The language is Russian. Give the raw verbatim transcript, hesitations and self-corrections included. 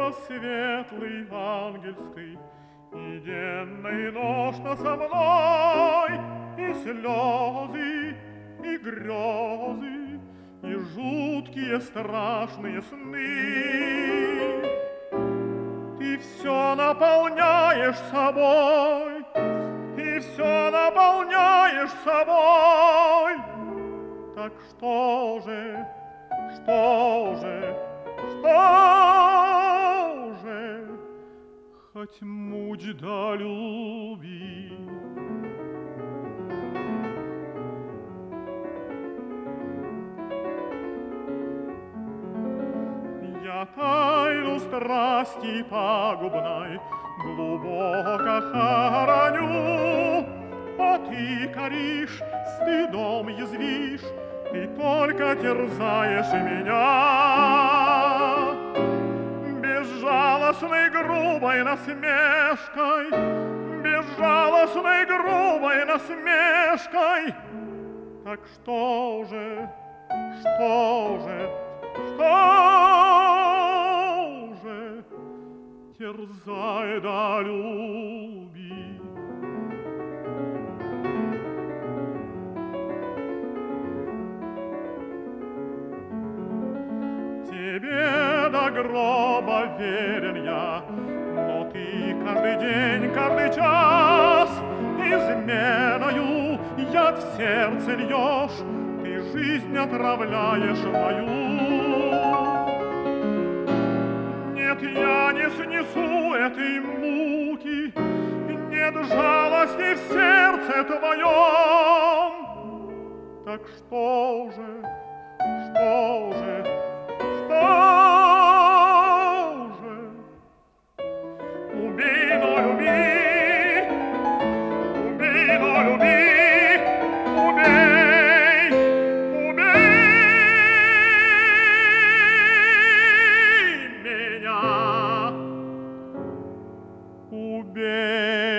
светлый ангельский, и денно и ношно со мной, и слезы, и грезы, и жуткие страшные сны. Ты все наполняешь собой, ты все наполняешь собой. Так что же, что же, что же, хоть муть да люби. Я тайну страсти пагубной глубоко хороню, а ты коришь, стыдом язвишь, ты только терзаешь меня. Безжалостной грубой насмешкой, безжалостной грубой насмешкой. Так что же, что же, что же, терзай да люби. Тебе до гроба верен я, но ты каждый день, каждый час изменою яд в сердце льешь, ты жизнь отравляешь мою. Нет, я не снесу этой муки, нет жалости в сердце твоем. Так что же, что же, что же? Убей, но люби, убей, но люби, убей, убей меня, убей.